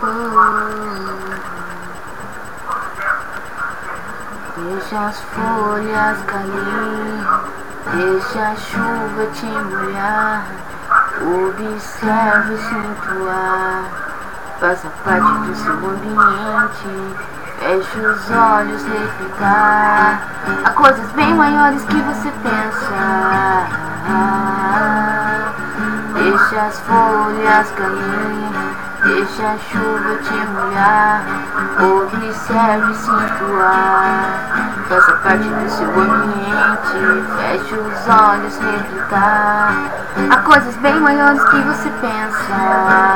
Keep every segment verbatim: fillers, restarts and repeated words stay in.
Deixa as folhas cair, deixa a chuva te molhar. Observe e sinta o ar, faça parte do seu ambiente. Feche os olhos, reflita. Há coisas bem maiores que você pensa. Deixa as folhas cair, deixa a chuva te molhar. Observe e sinta o ar, faça parte do seu ambiente. Feche os olhos, reflita. Há coisas bem maiores que você pensa.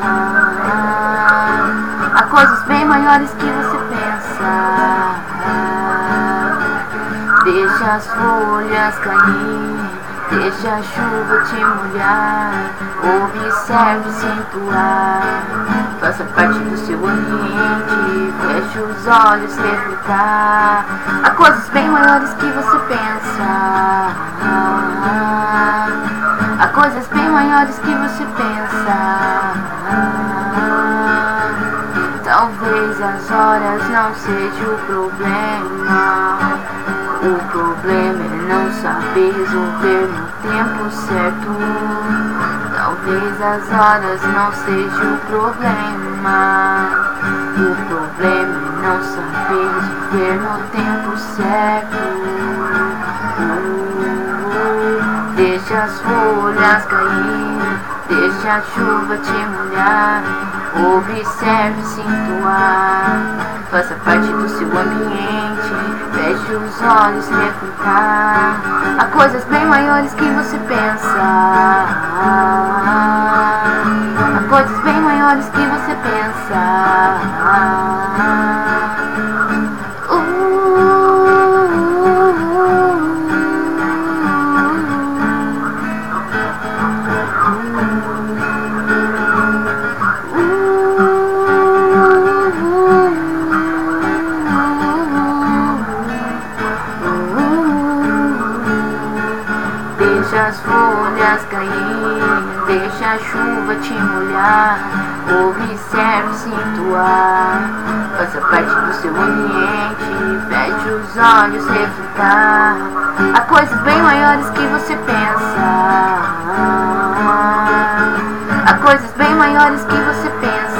Há coisas bem maiores que você pensa. Deixa as folhas cair, deixa a chuva te molhar. Observe e sinta o ar, faça parte do seu ambiente. Feche os olhos, reflita. Há coisas bem maiores que você pensa. Há coisas bem maiores que você pensa. Talvez as horas não sejam o problema. O problema é não saber resolver no tempo certo. Talvez as horas não sejam o problema. O problema é não saber resolver no tempo certo. uh, Deixa as folhas cair, deixa a chuva te molhar. Observe e sinta o ar, faça parte do seu ambiente. Feche os olhos, reflita. Há coisas bem maiores que você pensa. Há coisas bem maiores que você pensa. Deixa as folhas cair, deixa a chuva te molhar. Observe e sinta o ar, faça parte do seu ambiente. Feche os olhos, reflita. Há coisas bem maiores que você pensa. Há coisas bem maiores que você pensa.